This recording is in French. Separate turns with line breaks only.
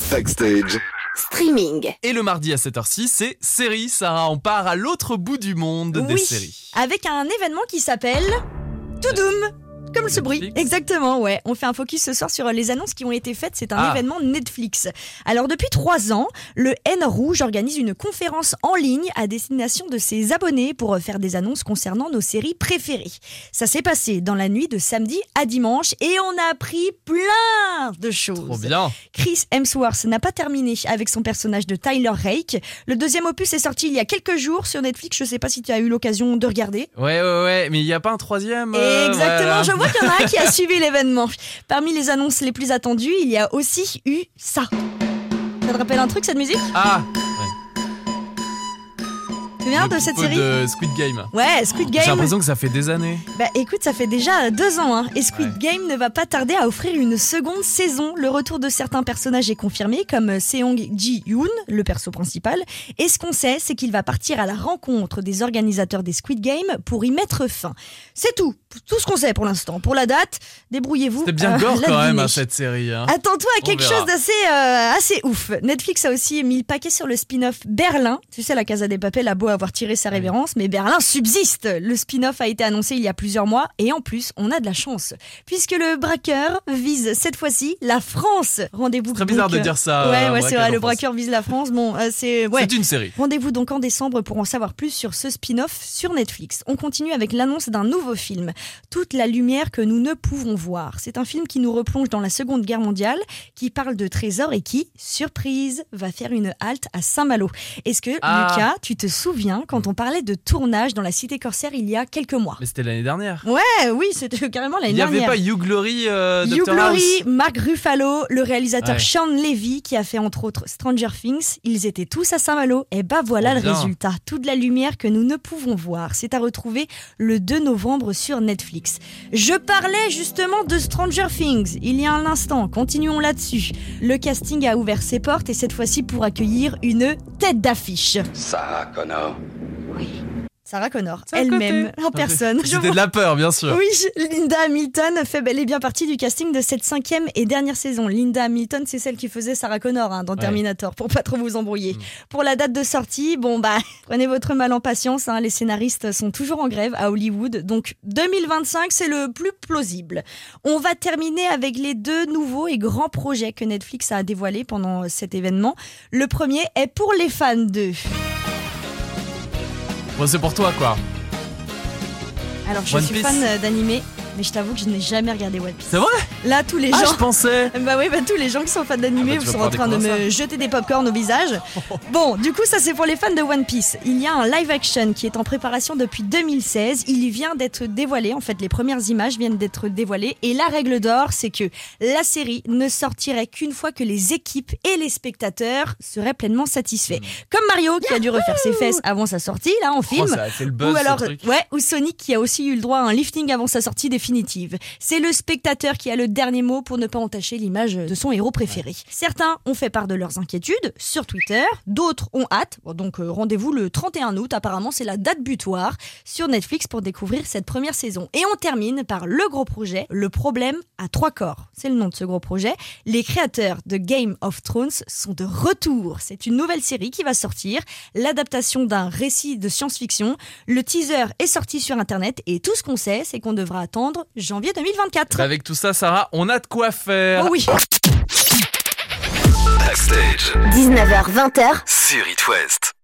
Backstage.
Streaming.
Et le mardi à 7h06, c'est série. Sarah, on part à l'autre bout du monde des séries.
Avec un événement qui s'appelle Toudoum. Comme ce bruit, exactement, ouais. On fait un focus ce soir sur les annonces qui ont été faites. C'est un événement Netflix. Alors, depuis 3 ans, le N Rouge organise une conférence en ligne à destination de ses abonnés pour faire des annonces concernant nos séries préférées. Ça s'est passé dans la nuit de samedi à dimanche et on a appris plein de choses.
Trop bien.
Chris Hemsworth n'a pas terminé avec son personnage de Tyler Rake. Le deuxième opus est sorti il y a quelques jours sur Netflix. Je sais pas si tu as eu l'occasion de regarder.
Ouais, mais il n'y a pas un troisième
Exactement, je vois qu'il y en a un qui a suivi l'événement. Parmi les annonces les plus attendues, il y a aussi eu ça. Ça te rappelle un truc, cette musique ? Tu te souviens de cette série
de Squid Game.
Ouais, Squid Game.
J'ai l'impression que ça fait des années.
Bah écoute, ça fait déjà 2 ans et Squid Game ne va pas tarder à offrir une seconde saison. Le retour de certains personnages est confirmé, comme Seong Ji-yoon, le perso principal. Et ce qu'on sait, c'est qu'il va partir à la rencontre des organisateurs des Squid Game pour y mettre fin. C'est tout ce qu'on sait pour l'instant. Pour la date, débrouillez-vous.
C'était bien gore quand même cette série.
Attends-toi à quelque chose d'assez assez ouf. Netflix a aussi mis le paquet sur le spin-off Berlin. Tu sais, la Casa des Papel a beau avoir tiré sa révérence, mais Berlin subsiste. Le spin-off a été annoncé il y a plusieurs mois et en plus, on a de la chance puisque le braqueur vise cette fois-ci la France. Rendez-vous.
Très bizarre de dire ça.
Ouais, c'est vrai. Le braqueur vise la France. Bon, c'est
une série.
Rendez-vous donc en décembre pour en savoir plus sur ce spin-off sur Netflix. On continue avec l'annonce d'un nouveau film, Toute la lumière que nous ne pouvons voir. C'est un film qui nous replonge dans la Seconde Guerre mondiale, qui parle de trésors et qui, surprise, va faire une halte à Saint-Malo. Est-ce que, Lucas, tu te souviens quand on parlait de tournage dans la cité corsaire il y a quelques mois ?
Mais c'était l'année dernière.
Oui, c'était carrément l'année
dernière. Il n'y avait
dernière.
pas Hugh Glory,
Hugh
Dr.
Glory,
House.
Mark Ruffalo, le réalisateur Sean Levy qui a fait entre autres Stranger Things. Ils étaient tous à Saint-Malo. Et voilà le résultat. Toute la lumière que nous ne pouvons voir. C'est à retrouver le 2 novembre sur Netflix. Je parlais justement de Stranger Things il y a un instant. Continuons là-dessus. Le casting a ouvert ses portes et cette fois-ci pour accueillir une tête d'affiche.
Sarah Connor.
Sarah Connor, elle-même, en personne.
C'était de la peur, bien sûr.
Oui, Linda Hamilton fait bel et bien partie du casting de cette 5e et dernière saison. Linda Hamilton, c'est celle qui faisait Sarah Connor dans Terminator, pour pas trop vous embrouiller. Pour la date de sortie, prenez votre mal en patience. Les scénaristes sont toujours en grève à Hollywood, donc 2025, c'est le plus plausible. On va terminer avec les 2 nouveaux et grands projets que Netflix a dévoilés pendant cet événement. Le premier est pour les fans de...
Bon, c'est pour toi, quoi.
Alors, je suis fan d'animé, mais je t'avoue que je n'ai jamais regardé One Piece.
C'est vrai ?
Là, tous les gens...
je pensais.
Tous les gens qui sont fans d'animé sont en train de me jeter des popcorn au visage. Bon, du coup, ça c'est pour les fans de One Piece. Il y a un live action qui est en préparation depuis 2016. Il vient d'être dévoilé. En fait, les premières images viennent d'être dévoilées. Et la règle d'or, c'est que la série ne sortirait qu'une fois que les équipes et les spectateurs seraient pleinement satisfaits. Comme Mario qui a dû refaire ses fesses avant sa sortie, là, en film.
Ça a fait le buzz,
ou alors,
ce truc.
ou Sonic qui a aussi eu le droit à un lifting avant sa sortie définitive. C'est le spectateur qui a le dernier mot pour ne pas entacher l'image de son héros préféré. Certains ont fait part de leurs inquiétudes sur Twitter, d'autres ont hâte. Donc rendez-vous le 31 août, apparemment c'est la date butoir sur Netflix pour découvrir cette première saison. Et on termine par le gros projet, Le Problème à 3 corps. C'est le nom de ce gros projet. Les créateurs de Game of Thrones sont de retour. C'est une nouvelle série qui va sortir, l'adaptation d'un récit de science-fiction. Le teaser est sorti sur internet et tout ce qu'on sait, c'est qu'on devra attendre janvier 2024.
Avec tout ça, Sarah, on a de quoi faire.
Oh oui.
Backstage.
19h-20h.
Sur It West.